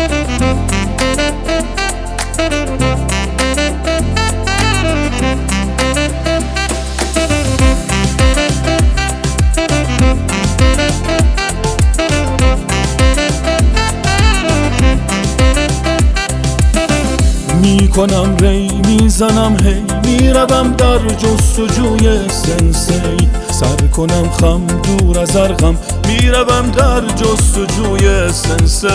میکنم ری میزنم هی میروم در جستجوی سنسی سر کنم خم دور از ارغم میروم در جستجوی سنسی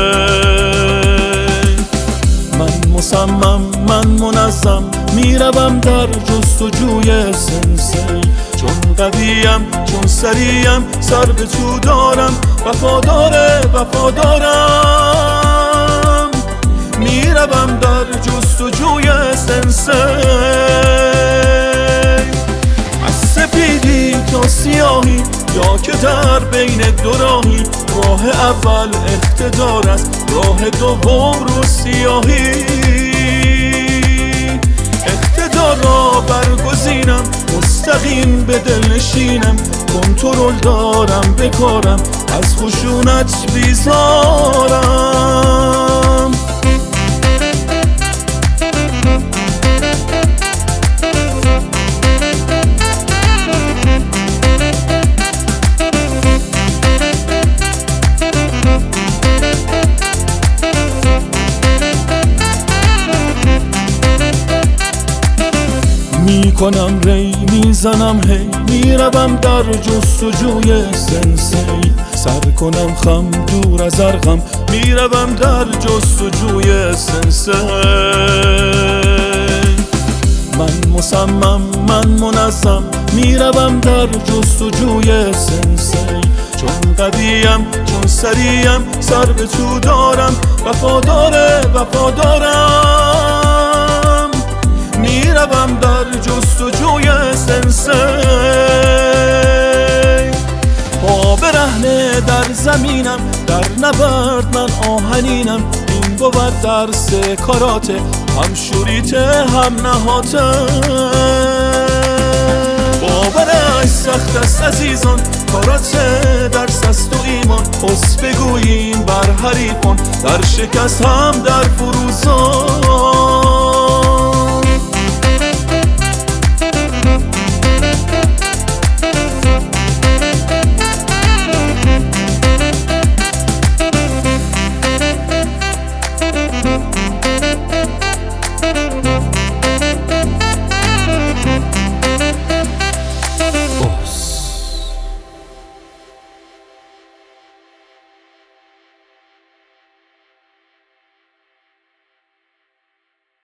من مصمم من منظم میروم در جستجوی سنسی چون قویم چون سریم سر به تو دارم وفادارم میروم در جستجوی سنسی از سپیدی تا سیاهی یا که در بین دو راهی راه اول اقتدار است راه دوم رو سیاهی اقتدار را برگزینم مستقیم به دل نشینم کنترل دارم به کارم از خشونت بیزارم میکنم ری میزنم هی میروم در جستجوی سنسی سر کنم خم دور از ارغم میروم در جستجوی سنسی من مصمم من منظم میروم در جستجوی سنسی چون قویم چون سریم سر به تو دارم وفادارم میروم در جستجوی سنسی پا برهنه در زمینم در نبرد من آهنینم این بود درس کاراته هم شوریته هم نهاته باورش سخت است عزیزان کاراته درس است و ایمان پس بگوییم بر حریفان در شکست هم در فروزان